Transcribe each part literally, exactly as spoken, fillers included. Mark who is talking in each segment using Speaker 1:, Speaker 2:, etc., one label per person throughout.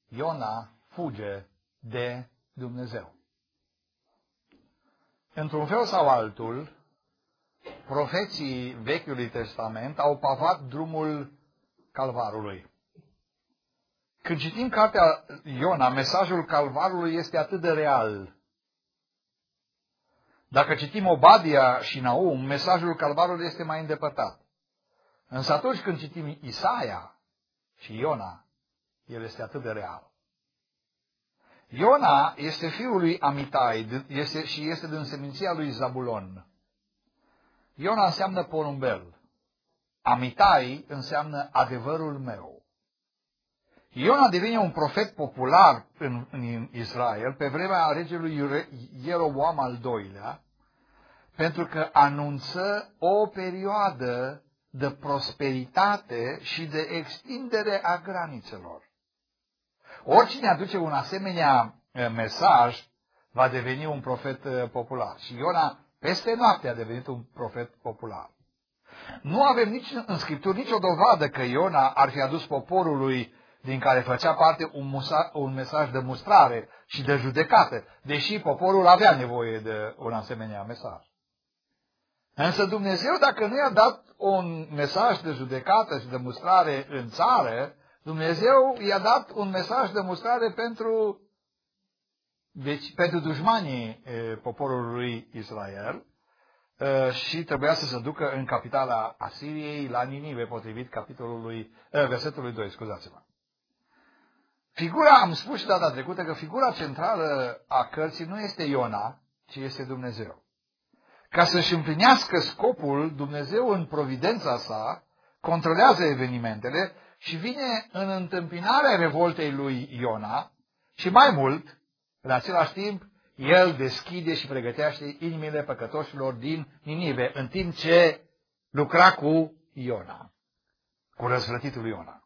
Speaker 1: Iona fuge de Dumnezeu. Într-un fel sau altul, profeții Vechiului Testament au pavat drumul Calvarului. Când citim cartea Iona, mesajul Calvarului este atât de real. Dacă citim Obadia și Naum, mesajul Calvarului este mai îndepărtat. Însă atunci când citim Isaia și Iona, el este atât de real. Iona este fiul lui Amitai este, și este din seminția lui Zabulon. Iona înseamnă porumbel. Amitai înseamnă adevărul meu. Iona devine un profet popular în, în Israel pe vremea regelui Ieroboam al doilea, pentru că anunță o perioadă de prosperitate și de extindere a granițelor. Oricine aduce un asemenea mesaj va deveni un profet popular. Și Iona peste noapte a devenit un profet popular. Nu avem nici în Scripturi nicio dovadă că Iona ar fi adus poporului din care făcea parte un, musa, un mesaj de mustrare și de judecată, deși poporul avea nevoie de un asemenea mesaj. Însă Dumnezeu, dacă nu i-a dat un mesaj de judecată și de mustrare în țară, Dumnezeu i-a dat un mesaj de mustrare pentru, deci, pentru dușmanii e, poporului Israel e, și trebuia să se ducă în capitala Asiriei, la Ninive, potrivit capitolului, e, versetului doi, scuzați-mă. Figura, am spus și data trecută că figura centrală a cărții nu este Iona, ci este Dumnezeu. Ca să-și împlinească scopul, Dumnezeu în providența sa controlează evenimentele și vine în întâmpinarea revoltei lui Iona și mai mult, în același timp, el deschide și pregătește inimile păcătoșilor din Ninive, în timp ce lucra cu Iona, cu răzvrătitul Iona.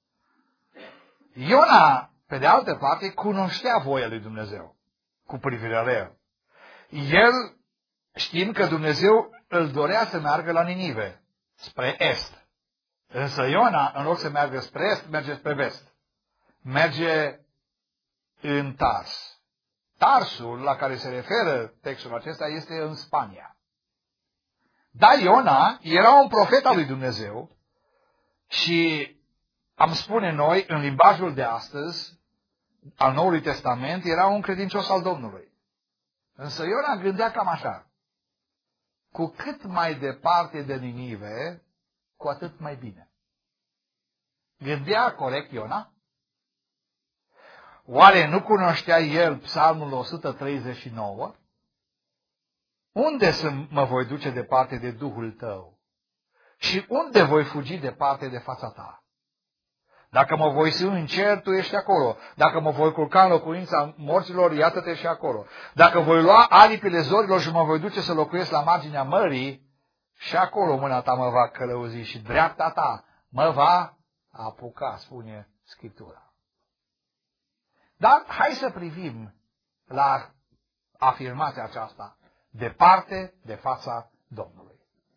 Speaker 1: Iona, pe de altă parte, cunoștea voia lui Dumnezeu cu privire la el. El, știm că Dumnezeu îl dorea să meargă la Ninive, spre est. Însă Iona, în loc să meargă spre est, merge spre vest. Merge în Tars. Tarsul, la care se referă textul acesta, este în Spania. Dar Iona era un profet al lui Dumnezeu și, am spune noi, în limbajul de astăzi, al Noului Testament, era un credincios al Domnului. Însă Iona gândea cam așa: cu cât mai departe de Ninive, cu atât mai bine. Gândea corect Iona? Oare nu cunoștea el Psalmul o sută treizeci și nouă? Unde să mă voi duce departe de Duhul tău? Și unde voi fugi departe de fața ta? Dacă mă voi sui în cer, tu ești acolo. Dacă mă voi culca în locuința morților, iată-te și acolo. Dacă voi lua aripile zorilor și mă voi duce să locuiesc la marginea mării, și acolo mâna ta mă va călăuzi și dreapta ta mă va apuca, spune Scriptura. Dar hai să privim la afirmația aceasta: departe de fața Domnului.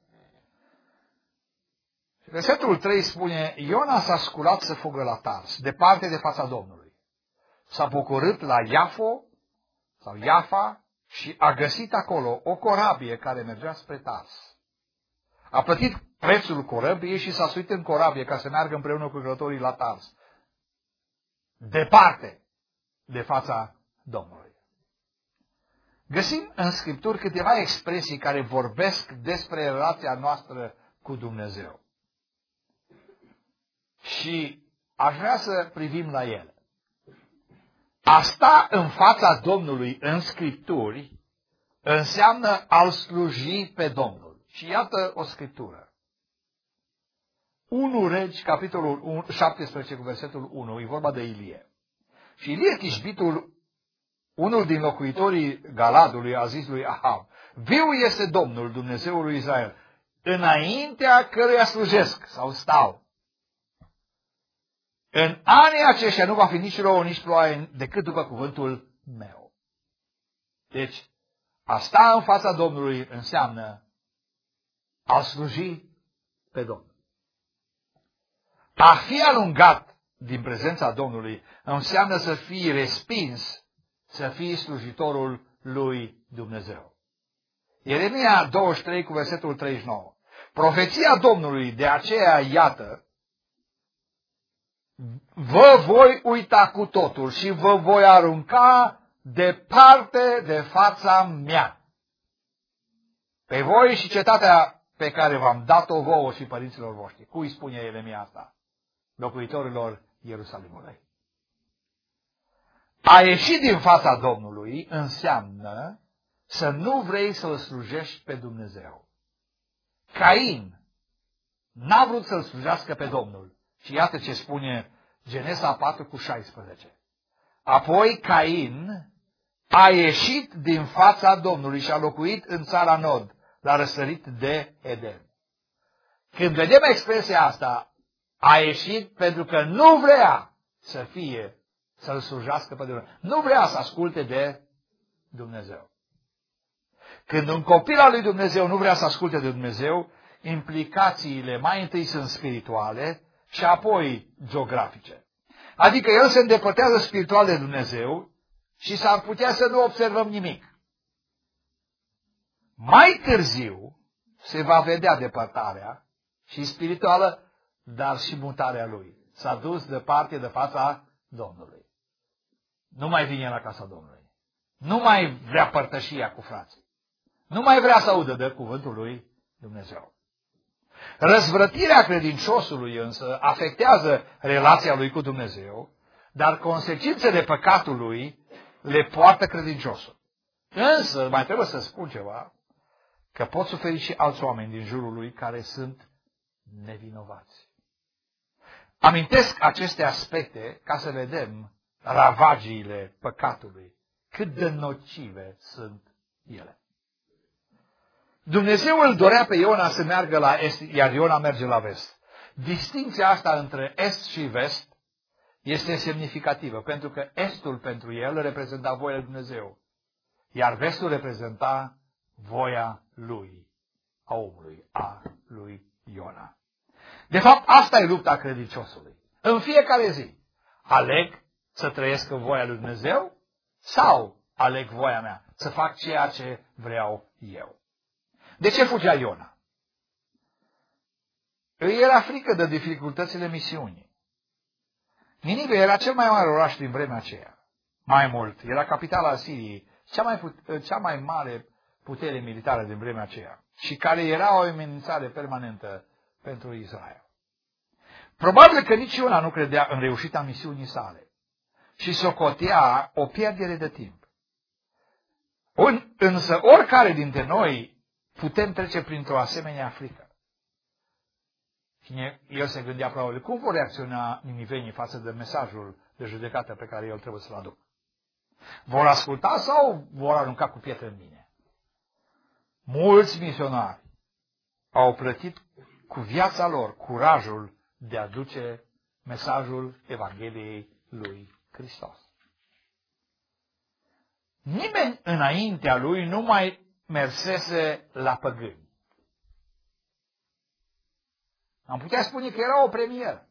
Speaker 1: Versetul trei spune: Iona s-a sculat să fugă la Tars, departe de fața Domnului. S-a bucurât la Iafo sau Iafa și a găsit acolo o corabie care mergea spre Tars. A plătit prețul corabiei și s-a suit în corabie ca să meargă împreună cu călătorii la Tars, departe de fața Domnului. Găsim în Scripturi câteva expresii care vorbesc despre relația noastră cu Dumnezeu. Și aș vrea să privim la ele. A sta în fața Domnului în Scripturi înseamnă a-L sluji pe Domnul. Și iată o scriptură. unu Regi, capitolul șaptesprezece, cu versetul unu, e vorba de Ilie. Și Ilie Tishbitul, unul din locuitorii Galadului, a zis lui Ahab: viu este Domnul, Dumnezeul lui Israel, înaintea căruia slujesc sau stau. În anii aceștia nu va fi nici rouă, nici ploaie, decât după cuvântul meu. Deci, a sta în fața Domnului înseamnă a sluji pe Domnul. A fi alungat din prezența Domnului înseamnă să fii respins, să fii slujitorul lui Dumnezeu. Ieremia douăzeci și trei cu versetul treizeci și nouă. Profeția Domnului, de aceea, iată, vă voi uita cu totul și vă voi arunca departe de fața mea. Pe voi și cetatea pe care v-am dat-o vouă și părinților voștri. Cui spune Ieremia asta? Locuitorilor Ierusalimului. A ieși din fața Domnului înseamnă să nu vrei să-L slujești pe Dumnezeu. Cain n-a vrut să-L slujească pe Domnul. Și iată ce spune Genesa patru cu șaisprezece. Apoi Cain a ieșit din fața Domnului și a locuit în țara Nod, la răsărit de Eden. Când vedem expresia asta, a ieșit pentru că nu vrea să fie, să-L slujească pe Dumnezeu. Nu vrea să asculte de Dumnezeu. Când un copil al lui Dumnezeu nu vrea să asculte de Dumnezeu, implicațiile mai întâi sunt spirituale și apoi geografice. Adică el se îndepărtează spiritual de Dumnezeu și s-ar putea să nu observăm nimic. Mai târziu se va vedea depărtarea și spirituală, dar și mutarea lui. S-a dus departe de fața Domnului. Nu mai vine la casa Domnului. Nu mai vrea părtășia cu frații. Nu mai vrea să audă de cuvântul lui Dumnezeu. Răzvrătirea credinciosului însă afectează relația lui cu Dumnezeu, dar consecințele păcatului le poartă credinciosul. Însă, mai trebuie să spun ceva, că pot suferi și alți oameni din jurul lui care sunt nevinovați. Amintesc aceste aspecte ca să vedem ravagiile păcatului, cât de nocive sunt ele. Dumnezeu îl dorea pe Iona să meargă la est, iar Iona merge la vest. Distincția asta între est și vest este semnificativă, pentru că estul pentru el reprezenta voia lui Dumnezeu, iar vestul reprezenta voia lui, a omului, a lui Iona. De fapt, asta e lupta credinciosului. În fiecare zi, aleg să trăiesc în voia lui Dumnezeu sau aleg voia mea, să fac ceea ce vreau eu. De ce fugea Iona? Îi era frică de dificultățile misiunii. Ninive era cel mai mare oraș din vremea aceea. Mai mult, era capitala Siriei, cea mai, put- cea mai mare putere militară din vremea aceea și care era o amenințare permanentă pentru Israel. Probabil că nici Iona nu credea în reușita misiunii sale și socotea o pierdere de timp. Însă oricare dintre noi putem trece printr-o asemenea frică. Și el se gândea probabil, cum vor reacționa ninivenii față de mesajul de judecată pe care el trebuie să-l aducă? Vor asculta sau vor arunca cu pietre în mine? Mulți misionari au plătit cu viața lor curajul de a duce mesajul Evangheliei lui Hristos. Nimeni înaintea lui nu mai mersese la păgâni. Am putea spune că era o premieră.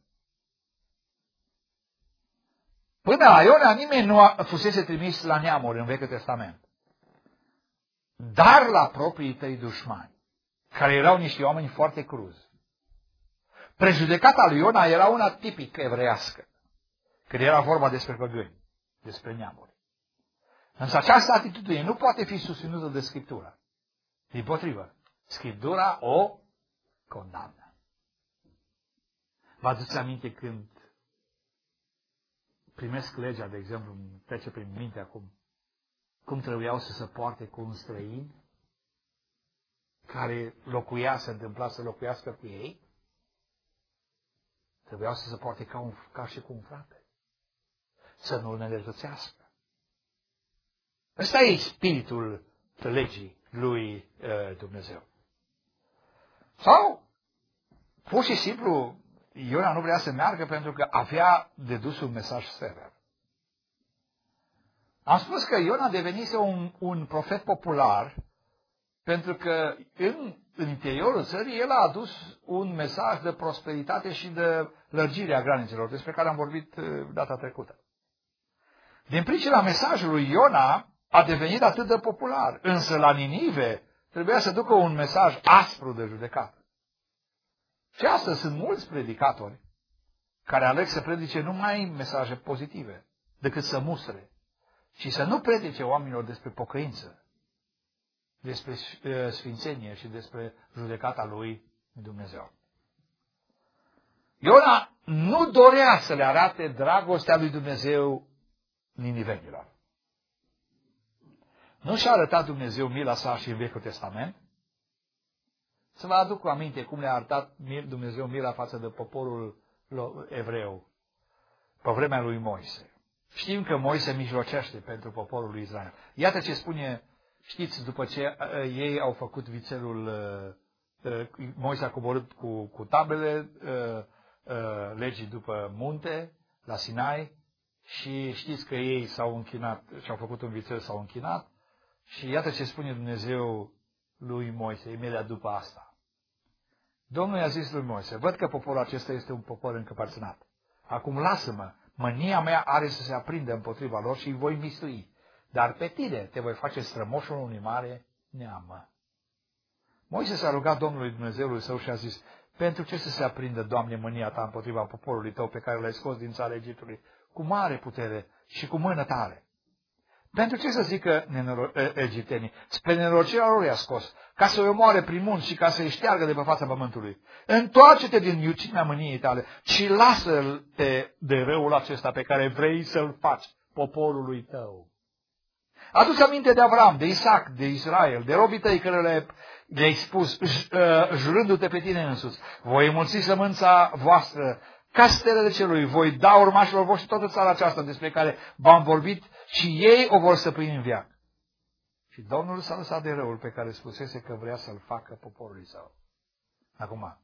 Speaker 1: Până la Iona nimeni nu a fusese trimis la neamuri în Vechiul Testament. Dar la proprii tăi dușmani, care erau niște oameni foarte cruzi. Prejudecata lui Iona era una tipic evreiască, când era vorba despre păgâni, despre neamuri. Însă această atitudine nu poate fi susținută de Scriptură. Dimpotrivă, Scriptura o condamnă. Vă aduceți aminte când primesc legea, de exemplu, îmi trece prin minte acum, cum trebuiau să se poarte cu un străin care locuia, se întâmpla să locuiască cu ei? Trebuiau să se poarte ca, un, ca și cu un frate. Să nu-l nedreptățească. Ăsta e spiritul legii lui uh, Dumnezeu. Sau, pur și simplu, Iona nu vrea să meargă pentru că avea de dus un mesaj sever. Am spus că Iona devenise un, un profet popular Pentru că în, în interiorul țării el a adus un mesaj de prosperitate și de lărgire a granițelor, despre care am vorbit data trecută. Din pricina mesajului Iona a devenit atât de popular, însă la Ninive trebuia să ducă un mesaj aspru de judecată. Și astăzi sunt mulți predicatori care aleg să predice numai mesaje pozitive, decât să mustre, și să nu predice oamenilor despre pocăință, despre sfințenie și despre judecata lui Dumnezeu. Iona nu dorea să le arate dragostea lui Dumnezeu ninivenilor. Nu și-a arătat Dumnezeu mila sa și în Vechiul Testament? Să vă aduc aminte cum le-a arătat Dumnezeu mila față de poporul evreu pe vremea lui Moise. Știm că Moise mijlocește pentru poporul lui Israel. Iată ce spune, știți, după ce ei au făcut vițelul, Moise a coborât cu, cu tablele legii după munte, la Sinai, și știți că ei s-au închinat și-au făcut un vițel, s-au închinat, și iată ce spune Dumnezeu lui Moise imediat după asta. Domnul i-a zis lui Moise: văd că poporul acesta este un popor încăpățânat. Acum lasă-mă, mânia mea are să se aprindă împotriva lor și îi voi mistui. Dar pe tine te voi face strămoșul unui mare neam. Moise s-a rugat Domnului Dumnezeului său și a zis: pentru ce să se aprindă, Doamne, mânia ta împotriva poporului tău pe care l-ai scos din țara Egiptului cu mare putere și cu mână tare? Pentru ce să zică egiptenii? Spre nenorocirea lor i-a scos, ca să-i omoare prin munți și ca să-i șteargă de pe fața pământului. Întoarce-te din iuțimea mâniei tale și lasă-te de răul acesta pe care vrei să-l faci poporului tău. Adu-ți aminte de Avram, de Isaac, de Israel, de robii tăi care le, le-ai spus, jurându-te pe tine însuți: voi mulți sămânța voastră ca stelele celui, voi da urmașilor voștri toată țara aceasta despre care v-am vorbit și ei o vor stăpâni în veac. Și Domnul s-a lăsat de răul pe care spusese că vrea să-l facă poporului său. Acum,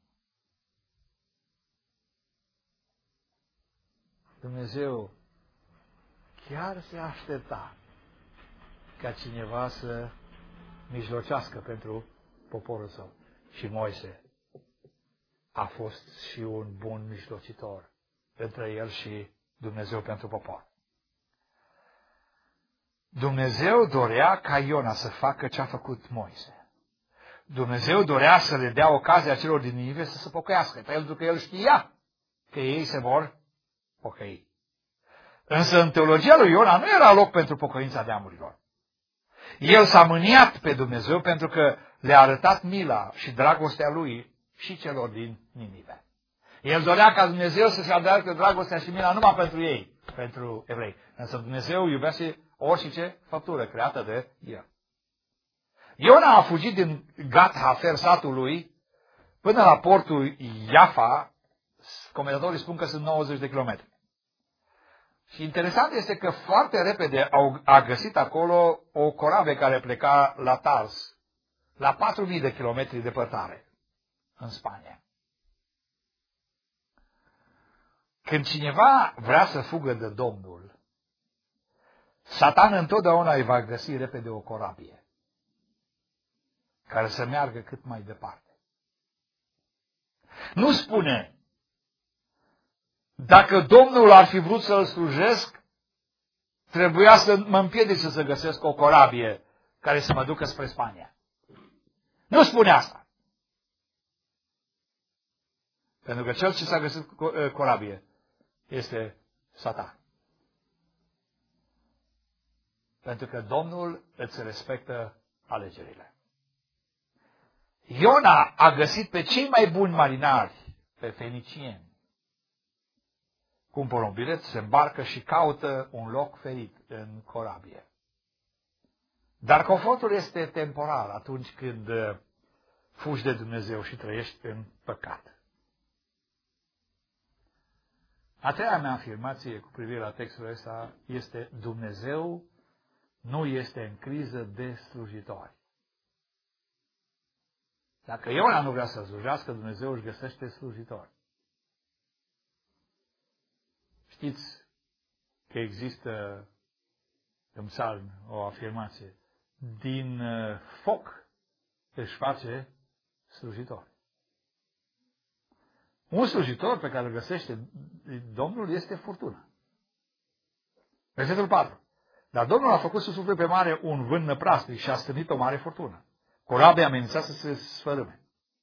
Speaker 1: Dumnezeu chiar se aștepta ca cineva să mijlocească pentru poporul său. Și Moise a fost și un bun mijlocitor între el și Dumnezeu pentru popor. Dumnezeu dorea ca Iona să facă ce a făcut Moise. Dumnezeu dorea să le dea ocazia celor din Ninive să se pocăiască, pentru că el știa că ei se vor pocăi. Însă în teologia lui Iona nu era loc pentru pocăința neamurilor. El s-a mâniat pe Dumnezeu pentru că le-a arătat mila și dragostea lui și celor din Ninive. El dorea ca Dumnezeu să-și arate dragostea și mila numai pentru ei, pentru evrei. Însă Dumnezeu iubește orice făptură creată de el. Iona a fugit din Gat-Hafer, satul lui, până la portul Iafa. Comentatorii spun că sunt nouăzeci de kilometri. Și interesant este că foarte repede au, a găsit acolo o corabie care pleca la Tars, la patru mii de kilometri departare, în Spania. Când cineva vrea să fugă de Domnul, Satan întotdeauna îi va găsi repede o corabie care să meargă cât mai departe. Nu spune: dacă Domnul ar fi vrut să-L slujesc, trebuia să mă împiedice să găsesc o corabie care să mă ducă spre Spania. Nu spune asta. Pentru că cel ce s-a găsit corabie este Satan. Pentru că Domnul îți respectă alegerile. Iona a găsit pe cei mai buni marinari, pe fenicieni. Cu un porumbilet se îmbarcă și caută un loc ferit în corabie. Dar confortul este temporar atunci când fugi de Dumnezeu și trăiești în păcat. A treia mea afirmație cu privire la textul ăsta este: Dumnezeu nu este în criză de slujitori. Dacă Iona nu vrea să slujească, Dumnezeu își găsește slujitori. Știți că există în psalm o afirmație: din foc își face slujitor. Un slujitor pe care îl găsește Domnul este furtuna. Versetul patru. Dar Domnul a făcut să sufle pe mare un vânt năprasnic și a stârnit o mare furtună. Corabia amenința să se sfărâme.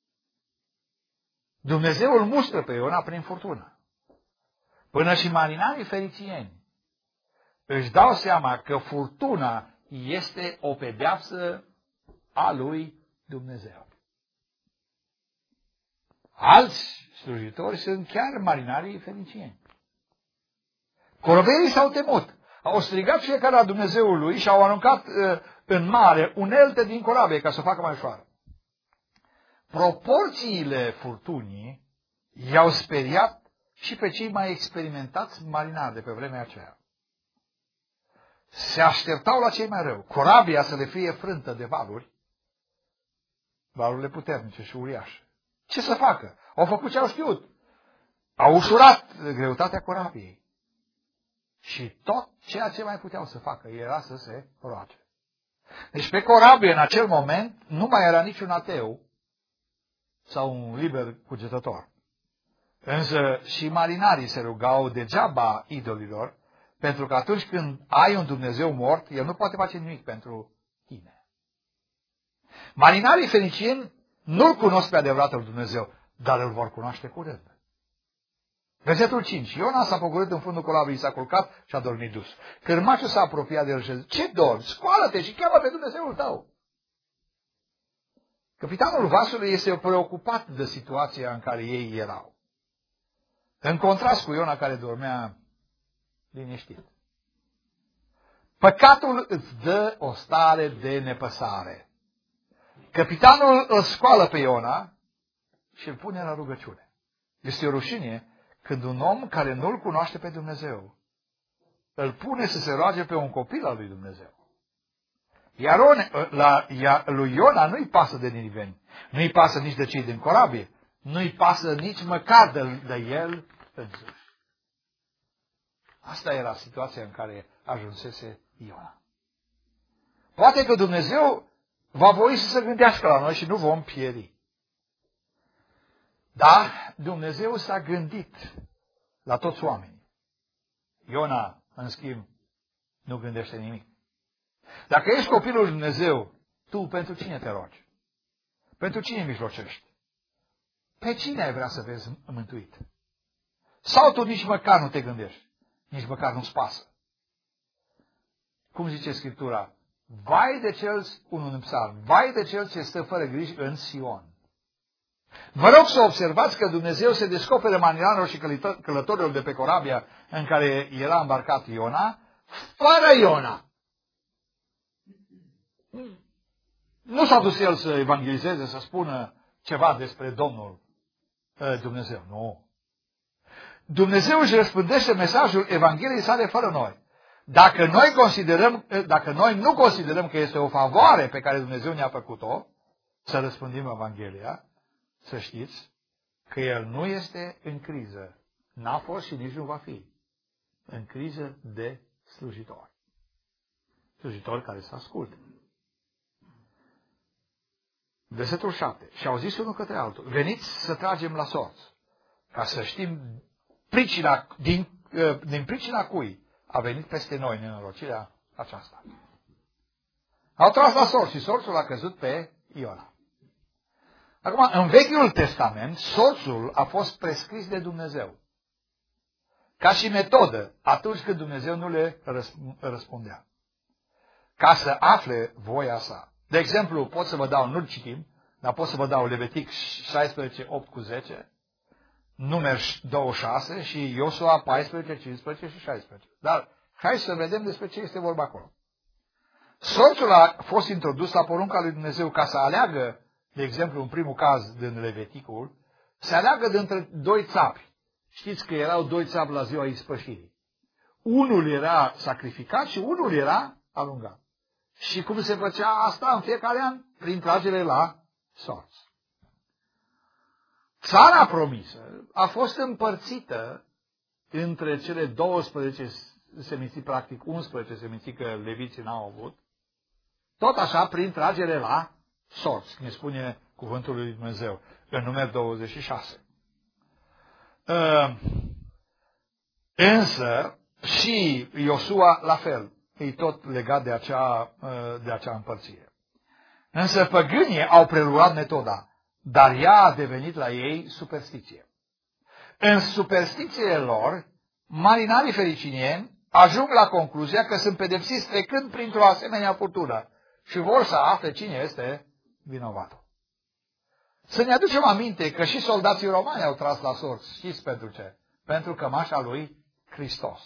Speaker 1: Dumnezeu îl mustră pe Iona prin furtună. Până și marinarii fericieni își dau seama că furtuna este o pedeapsă a lui Dumnezeu. Alți slujitori sunt chiar marinarii fericieni. Corăberii s-au temut. Au strigat fiecare la Dumnezeul lui și au aruncat uh, în mare unelte din corabie ca să o facă mai ușoară. Proporțiile furtunii i-au speriat și pe cei mai experimentați marinari de pe vremea aceea. Se așteptau la cei mai rău. Corabia să le fie frântă de valuri, valurile puternice și uriașe. Ce să facă? Au făcut ce au știut. Au ușurat greutatea corabiei. Și tot ceea ce mai puteau să facă era să se roage. Deci pe corabie în acel moment nu mai era niciun ateu sau un liber cugetător. Însă și marinarii se rugau degeaba idolilor, pentru că atunci când ai un Dumnezeu mort, El nu poate face nimic pentru tine. Marinarii fenicieni nu-L cunosc pe adevăratul Dumnezeu, dar îl vor cunoaște curând. Versetul cinci. Iona s-a pogorât în fundul colabiei, s-a culcat și a dormit dus. Cârmaciul s-a apropiat de el și a zis: ce dormi? Scoală-te și cheamă pe Dumnezeul tău. Capitanul vasului este preocupat de situația în care ei erau. În contrast cu Iona, care dormea liniștit. Păcatul îți dă o stare de nepăsare. Capitanul îl scoală pe Iona și îl pune la rugăciune. Este o rușine când un om care nu-L cunoaște pe Dumnezeu îl pune să se roage pe un copil al lui Dumnezeu. Iar la, la, lui Iona nu-i pasă de niriveni, nu-i pasă nici de cei din corabie, nu-i pasă nici măcar de, de el însuși. Asta era situația în care ajunsese Iona. Poate că Dumnezeu va voi să se gândească la noi și nu vom pieri. Da, Dumnezeu s-a gândit la toți oamenii. Iona, în schimb, nu gândește nimic. Dacă ești copilul lui Dumnezeu, tu pentru cine te rogi? Pentru cine mijlocești? Pe cine ai vrea să vezi mântuit? Sau tu nici măcar nu te gândești? Nici măcar nu-ți pasă? Cum zice Scriptura? Vai de cel, unul în psalm, vai de cel ce stă fără griji în Sion. Vă rog să observați că Dumnezeu se descoperă marinarilor și călătorilor de pe corabia în care era îmbarcat Iona, fără Iona. Nu s-a dus el să evangelizeze, să spună ceva despre Domnul Dumnezeu. Nu. Dumnezeu își răspândește mesajul Evangheliei sale fără noi. Dacă noi, considerăm, dacă noi nu considerăm că este o favoare pe care Dumnezeu ne-a făcut-o, să răspândim Evanghelia, să știți că El nu este în criză. N-a fost și nici nu va fi în criză de slujitori. Slujitori care să asculte. Versetul șapte. Și au zis unul către altul: veniți să tragem la sorți, ca să știm pricina, din, din pricina cui a venit peste noi nenorocirea aceasta. Au tras la sorți și sorțul a căzut pe Iona. Acum, în Vechiul Testament, sorțul a fost prescris de Dumnezeu. Ca și metodă, atunci când Dumnezeu nu le răspundea. Ca să afle voia sa. De exemplu, pot să vă dau, nu-l citim, dar pot să vă dau Levitic șaisprezece, opt cu zece, Numeri douăzeci și șase și Iosua paisprezece, cincisprezece și șaisprezece. Dar hai să vedem despre ce este vorba acolo. Sorțul a fost introdus la porunca lui Dumnezeu ca să aleagă, de exemplu, în primul caz din Leviticul, să aleagă dintre doi țapi. Știți că erau doi țapi la ziua ispășirii. Unul era sacrificat și unul era alungat. Și cum se făcea asta în fiecare an? Prin tragere la sorți. Țara promisă a fost împărțită între cele douăsprezece seminții, practic unsprezece seminții, că leviții n-au avut, tot așa prin tragere la sorți, ne spune cuvântul lui Dumnezeu în numeri douăzeci și șase. Uh, însă și Iosua la fel, e tot legat de acea, uh, de acea împărțire. Însă păgânii au preluat metoda, dar ea a devenit la ei superstiție. În superstițiile lor, marinarii fericinieni ajung la concluzia că sunt pedepsiți trecând printr-o asemenea furtună și vor să afle cine este vinovatul. Să ne aducem aminte că și soldații romani au tras la sorți. Știți pentru ce? Pentru cămașa lui Hristos.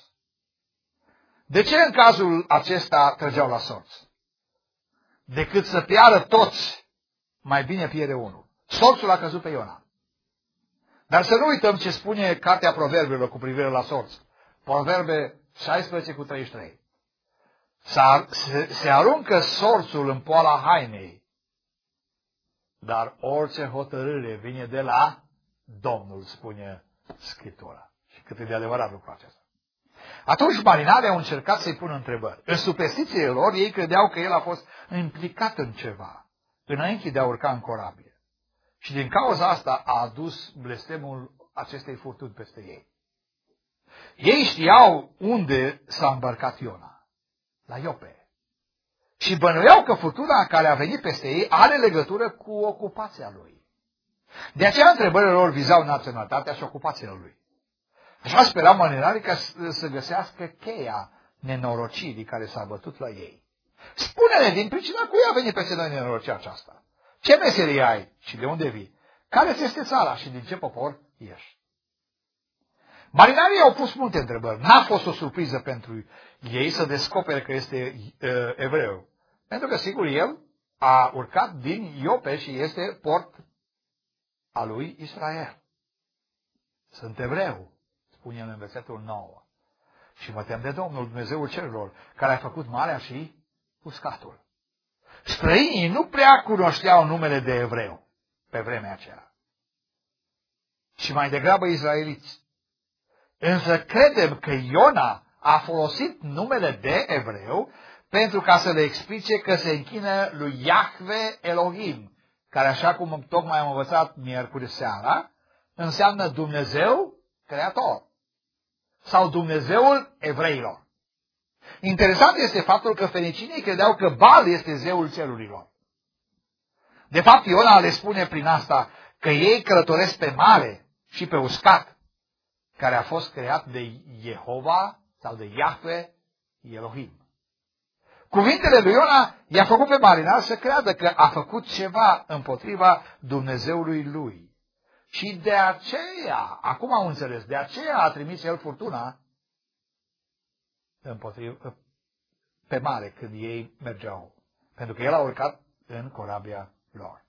Speaker 1: De ce în cazul acesta trăgeau la sorți? Decât să piară toți, mai bine pierde unul. Sorțul a căzut pe Iona. Dar să nu uităm ce spune Cartea Proverbelor cu privire la sorți. Proverbe șaisprezece cu treizeci și trei. Se, se aruncă sorțul în poala hainei, dar orice hotărâre vine de la Domnul, spune Scriptura. Și cât e de adevărat lucrul acesta. Atunci marinarii au încercat să-i pună întrebări. În superstițiile lor, ei credeau că el a fost implicat în ceva, înainte de a urca în corabie. Și din cauza asta a adus blestemul acestei furtuni peste ei. Ei știau unde s-a îmbarcat Iona, la Iope. Și bănuiau că furtuna care a venit peste ei are legătură cu ocupația lui. De aceea întrebările lor vizau naționalitatea și ocupația lui. Așa sperau marinarii ca să găsească cheia nenorocirii care s-a bătut la ei. Spune-ne din pricina cui a venit peste noi nenorocirea aceasta. Ce meserie ai și de unde vii? Care este țara și din ce popor ești? Marinarii au pus multe întrebări. N-a fost o surpriză pentru ei să descopere că este uh, evreu. Pentru că, sigur, el a urcat din Iope și este port al lui Israel. Sunt evreu, spune el în versetul nouă. Și mă tem de Domnul, Dumnezeul cerurilor, care a făcut marea și uscatul. Străinii nu prea cunoșteau numele de evreu pe vremea aceea, ci mai degrabă izraeliți. Însă credem că Iona a folosit numele de evreu pentru ca să le explice că se închină lui Iahve Elohim, care, așa cum tocmai am învățat miercuri seara, înseamnă Dumnezeu Creator sau Dumnezeul evreilor. Interesant este faptul că fenicinii credeau că Baal este zeul cerurilor. De fapt, Iona le spune prin asta că ei călătoresc pe mare și pe uscat, care a fost creat de Jehova sau de Iahve Elohim. Cuvintele lui Iona i-a făcut pe marinar să creadă că a făcut ceva împotriva Dumnezeului lui. Și de aceea, acum au înțeles, de aceea a trimis el furtuna împotriva, pe mare când ei mergeau. Pentru că el a urcat în corabia lor.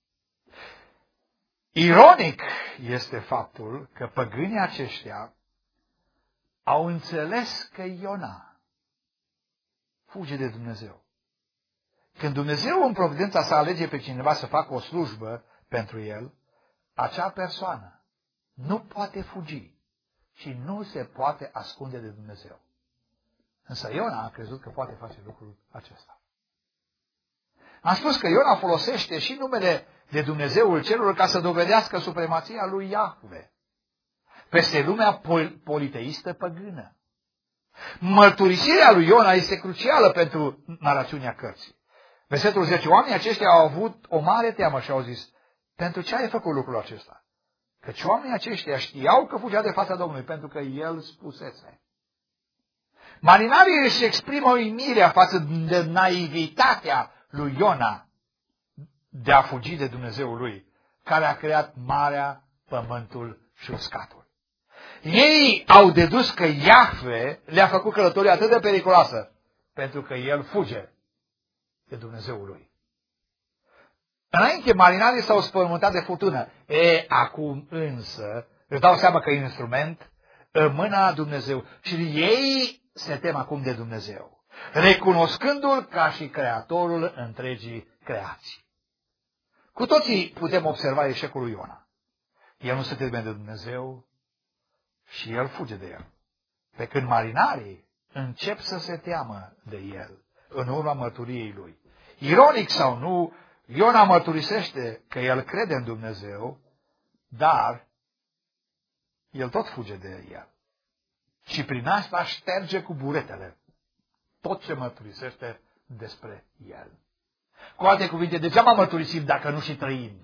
Speaker 1: Ironic este faptul că păgânii aceștia au înțeles că Iona fuge de Dumnezeu. Când Dumnezeu în providența sa alege pe cineva să facă o slujbă pentru el, acea persoană nu poate fugi și nu se poate ascunde de Dumnezeu. Însă Iona a crezut că poate face lucrul acesta. Am spus că Iona folosește și numele de Dumnezeul celor ca să dovedească supremația lui Iahve peste lumea pol- politeistă păgână. Mărturisirea lui Iona este crucială pentru narațiunea cărții. Versetul zece. Oamenii aceștia au avut o mare teamă și au zis: pentru ce ai făcut lucrul acesta? Căci oamenii aceștia știau că fugea de fața Domnului, pentru că el spusese. Marinarii își exprimă uimirea față de naivitatea lui Iona de a fugi de Dumnezeul lui, care a creat marea, pământul și uscatul. Ei au dedus că Iahve le-a făcut călătoria atât de periculoasă, pentru că el fuge de Dumnezeul lui. Înainte, marinarii s-au spământat de furtună. E, acum însă își dau seama că e instrument în mâna Dumnezeu și ei se tem acum de Dumnezeu, recunoscându-L ca și Creatorul întregii creații. Cu toții putem observa eșecul lui Iona. El nu se teme de Dumnezeu și el fuge de el. Pe când marinarii încep să se teamă de el în urma mărturiei lui. Ironic sau nu, Iona mărturisește că el crede în Dumnezeu, dar el tot fuge de el. Și prin asta șterge cu buretele tot ce mărturisește despre el. Cu alte cuvinte, degeaba mărturisim dacă nu și trăim.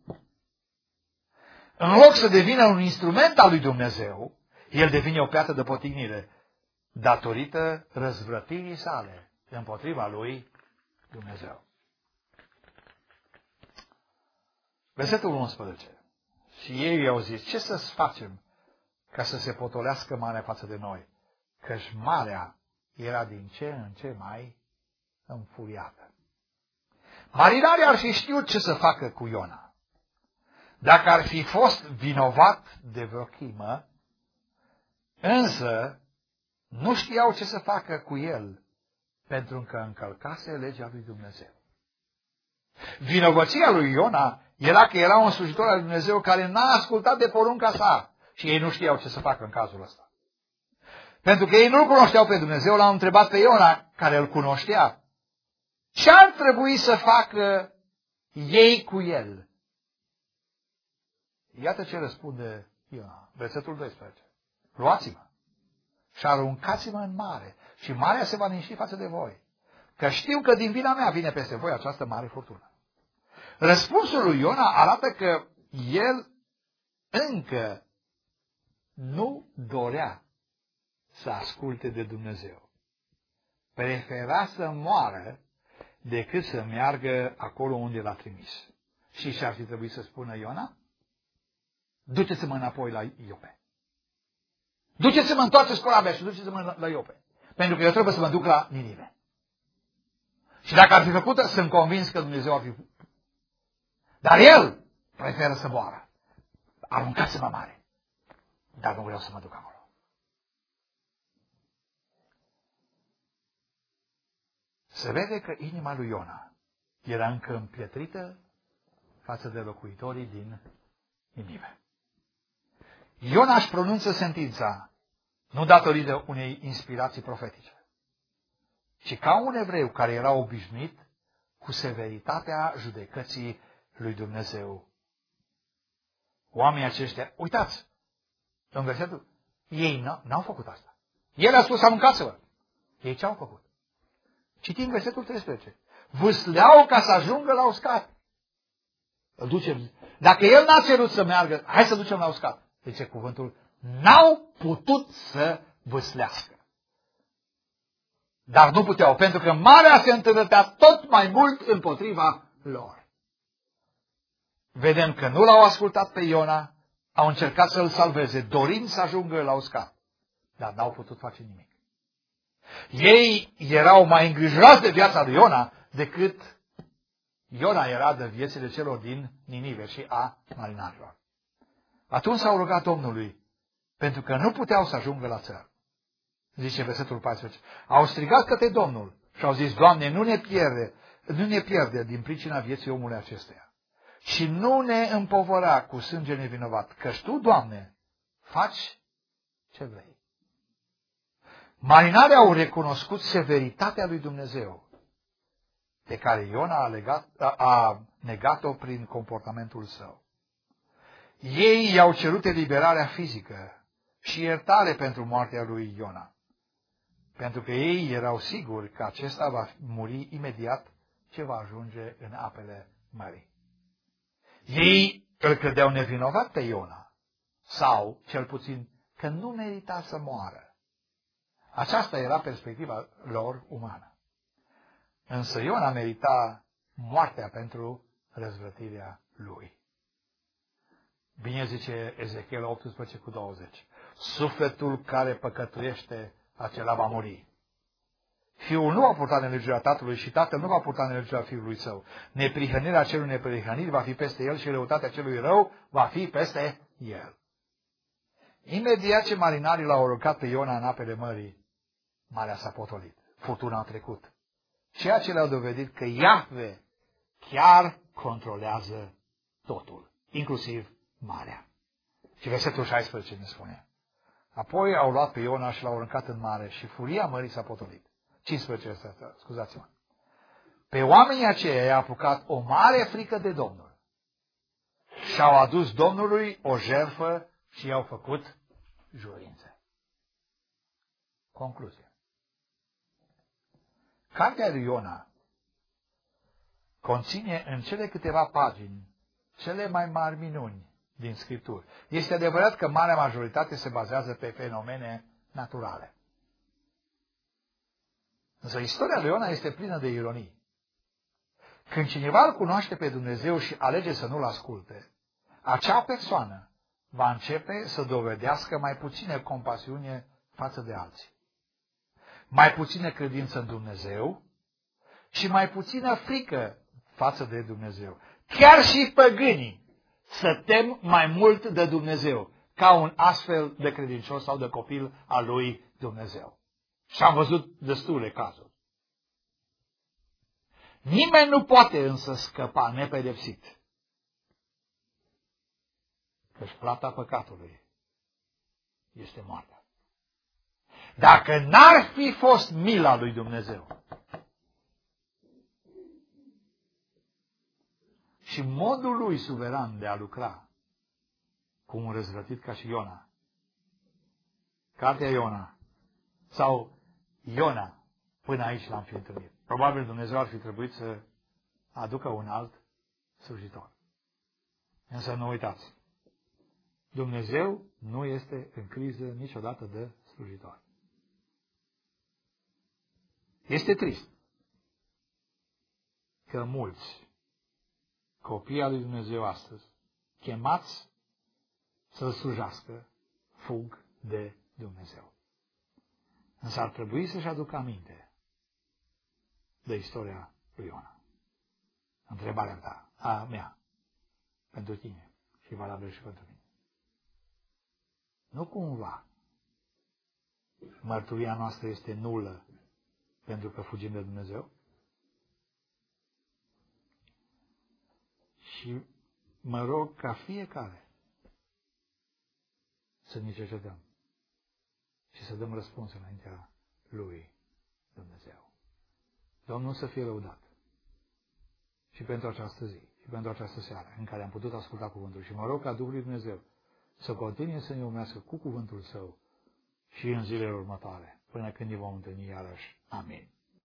Speaker 1: În loc să devină un instrument al lui Dumnezeu, el devine o piatră de potignire datorită răzvrătirii sale împotriva lui Dumnezeu. Versetul unsprezece. Și ei i-au zis, ce să facem ca să se potolească marea față de noi? Căci marea era din ce în ce mai înfuriată. Marinarii ar fi știut ce să facă cu Iona. Dacă ar fi fost vinovat de vreo crimă, însă nu știau ce să facă cu el, pentru că încălcase legea lui Dumnezeu. Vinovăția lui Iona era că era un slujitor al lui Dumnezeu care n-a ascultat de porunca sa și ei nu știau ce să facă în cazul ăsta. Pentru că ei nu-L cunoșteau pe Dumnezeu, l-au întrebat pe Iona, care îl cunoștea, ce ar trebui să facă ei cu el? Iată ce răspunde Iona, versetul doisprezece. Luați-mă și aruncați-mă în mare și marea se va liniști față de voi, că știu că din vina mea vine peste voi această mare furtună. Răspunsul lui Iona arată că el încă nu dorea să asculte de Dumnezeu. Prefera să moară decât să meargă acolo unde l-a trimis. Și ce ar fi trebuit să spună Iona? Duceți-mă înapoi la Iope. Duceți-mă, întoarceți corabia și duceți-mă la Iope. Pentru că eu trebuie să mă duc la Ninive. Și dacă ar fi făcut, sunt convins că Dumnezeu ar fi... Dar el preferă să moară. Aruncați-mă mare. Dar nu vreau să mă duc acolo. Se vede că inima lui Iona era încă împietrită față de locuitorii din Ninive. Iona își pronunță sentința nu datorită unei inspirații profetice, ci ca un evreu care era obișnuit cu severitatea judecății lui Dumnezeu. Oamenii aceștia, uitați, în versetul, ei n-au făcut asta. El a spus, aruncați-vă. Ei ce au făcut? Citim versetul treisprezece. Vâsleau ca să ajungă la uscat. Îl ducem. Dacă el n-a cerut să meargă, hai să ducem la uscat. Zice cuvântul, n-au putut să vâslească. Dar nu puteau, pentru că marea se întâlnătea tot mai mult împotriva lor. Vedem că nu l-au ascultat pe Iona, au încercat să-l salveze, dorind să ajungă la uscat, dar n-au putut face nimic. Ei erau mai îngrijorați de viața lui Iona decât Iona era de viețile celor din Ninive și a marinarilor. Atunci s-au rugat Domnului, pentru că nu puteau să ajungă la țară. Zice versetul paisprezece. Au strigat către Domnul și au zis, Doamne, nu ne pierde, nu ne pierde din pricina vieții omului acestuia. Și nu ne împovăra cu sânge nevinovat, căci Tu, Doamne, faci ce vrei. Marinarii au recunoscut severitatea lui Dumnezeu, pe care Iona a, legat, a, a negat-o prin comportamentul său. Ei i-au cerut eliberarea fizică și iertare pentru moartea lui Iona, pentru că ei erau siguri că acesta va muri imediat ce va ajunge în apele mării. Ei îl credeau nevinovat pe Iona, sau, cel puțin, că nu merita să moară. Aceasta era perspectiva lor umană. Însă Iona merita moartea pentru răzvrătirea lui. Bine zice Ezechiel optsprezece cu douăzeci. Sufletul care păcătuiește, acela va muri. Fiul nu va purta nelegiuirea tatălui și tatăl nu va purta nelegiuirea fiului său. Neprihănirea celui neprihănit va fi peste el și răutatea celui rău va fi peste el. Imediat ce marinarii l-au rugat pe Iona în apele mării, marea s-a potolit. Furtuna a trecut. Ceea ce le-au dovedit că Iahve chiar controlează totul, inclusiv marea. Și versetul șaisprezece ne spune. Apoi au luat pe Iona și l-au aruncat în mare și furia mării s-a potolit. cincisprezece, scuzați-mă. Pe oamenii aceia i-a apucat o mare frică de Domnul și au adus Domnului o jertfă și i-au făcut jurințe. Concluzie. Cartea lui Iona conține în cele câteva pagini cele mai mari minuni din Scripturi. Este adevărat că marea majoritate se bazează pe fenomene naturale. Însă istoria lui Iona este plină de ironii. Când cineva îl cunoaște pe Dumnezeu și alege să nu-l asculte, acea persoană va începe să dovedească mai puțină compasiune față de alții, mai puțină credință în Dumnezeu și mai puțină frică față de Dumnezeu. Chiar și păgânii să tem mai mult de Dumnezeu ca un astfel de credincios sau de copil al lui Dumnezeu. Și am văzut destule cazuri. Nimeni nu poate însă scăpa nepedepsit, căci plata păcatului este moartea. Dacă n-ar fi fost mila lui Dumnezeu și modul lui suveran de a lucra cu un răzvrătit ca și Iona, cartea Iona sau Iona, până aici l-am fi întâlnit. Probabil Dumnezeu ar fi trebuit să aducă un alt slujitor. Însă nu uitați, Dumnezeu nu este în criză niciodată de slujitor. Este trist că mulți copii al lui Dumnezeu astăzi, chemați să-L slujească, fug de Dumnezeu. Însă ar trebui să-și aducă aminte de istoria lui Iona. Întrebarea ta, a mea, pentru tine și valabil și pentru mine. Nu cumva mărturia noastră este nulă pentru că fugim de Dumnezeu? Și mă rog ca fiecare să ne cercetăm și să dăm răspuns înaintea lui Dumnezeu. Domnul să fie lăudat și pentru această zi și pentru această seară în care am putut asculta cuvântul. Și mă rog ca Duhul lui Dumnezeu să continue să ne urmească cu cuvântul Său și în zilele următoare, până când ne vom întâlni iarăși. Amin.